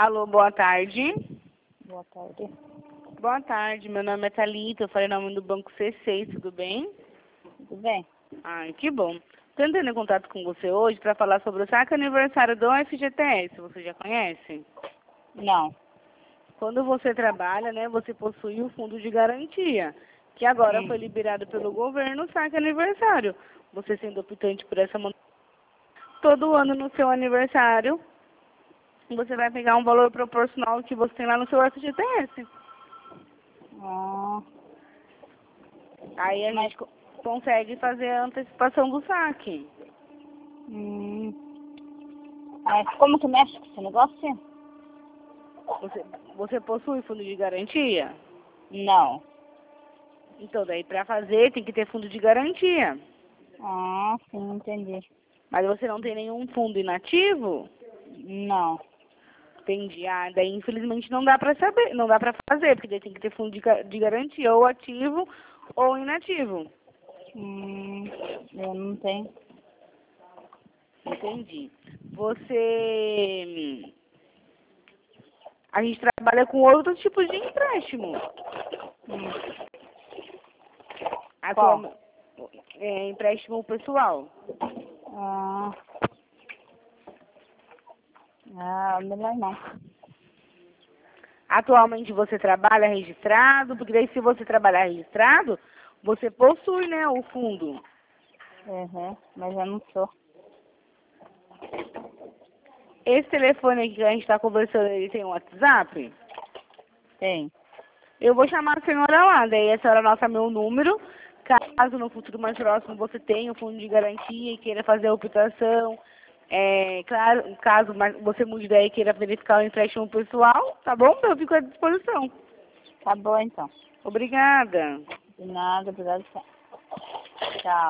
Alô, boa tarde. Boa tarde. Boa tarde, meu nome é Thalita, eu falei em nome do Banco C6, tudo bem? Tudo bem? Ai, que bom. Estou entrando em contato com você hoje para falar sobre o saque aniversário do FGTS, você já conhece? Não. Quando você trabalha, né, você possui o fundo de garantia, que agora foi liberado pelo governo, o saque aniversário. Você sendo optante por essa modalidade, todo ano no seu aniversário, você vai pegar um valor proporcional que você tem lá no seu FGTS. Ah, Aí a gente consegue fazer a antecipação do saque. hum. Mas como que mexe com esse negócio? Você possui fundo de garantia? Não. Então, daí para fazer tem que ter fundo de garantia. Ah, sim, entendi. Mas você não tem nenhum fundo inativo? Não. Entendi. Ah, daí infelizmente não dá para saber, não dá para fazer, porque daí tem que ter fundo de garantia ou ativo ou inativo. Eu não tenho. Entendi. A gente trabalha com outros tipos de empréstimo. Qual? Empréstimo pessoal. Melhor não. Atualmente você trabalha registrado, porque daí se você trabalhar registrado, você possui, né, o fundo. Mas eu não sou. Esse telefone aqui que a gente está conversando, ele tem um WhatsApp? Tem. Eu vou chamar a senhora lá, daí a senhora anota meu número. Caso no futuro mais próximo você tenha um fundo de garantia e queira fazer a optação, claro, caso você mude daí e queira verificar o empréstimo pessoal, tá bom? Eu fico à disposição. Tá bom, então. Obrigada. De nada, obrigado. Tchau.